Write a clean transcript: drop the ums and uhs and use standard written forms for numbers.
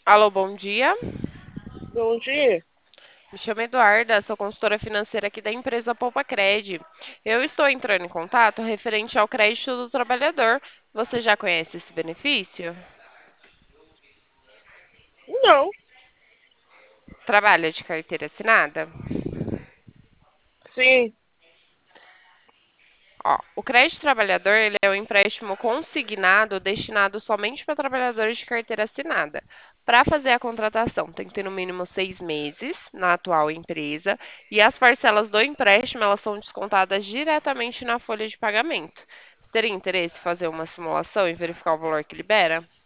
Alô, bom dia. Bom dia. Me chamo Eduarda, sou consultora financeira aqui da empresa Poupa Cred. Eu estou entrando em contato referente ao crédito do trabalhador. Você já conhece esse benefício? Não, Trabalha de carteira assinada? sim. Ó, o crédito trabalhador ele é um empréstimo consignado destinado somente para trabalhadores de carteira assinada. Para fazer a contratação, tem que ter no mínimo 6 meses na atual empresa e as parcelas do empréstimo elas são descontadas diretamente na folha de pagamento. Você teria interesse em fazer uma simulação e verificar o valor que libera?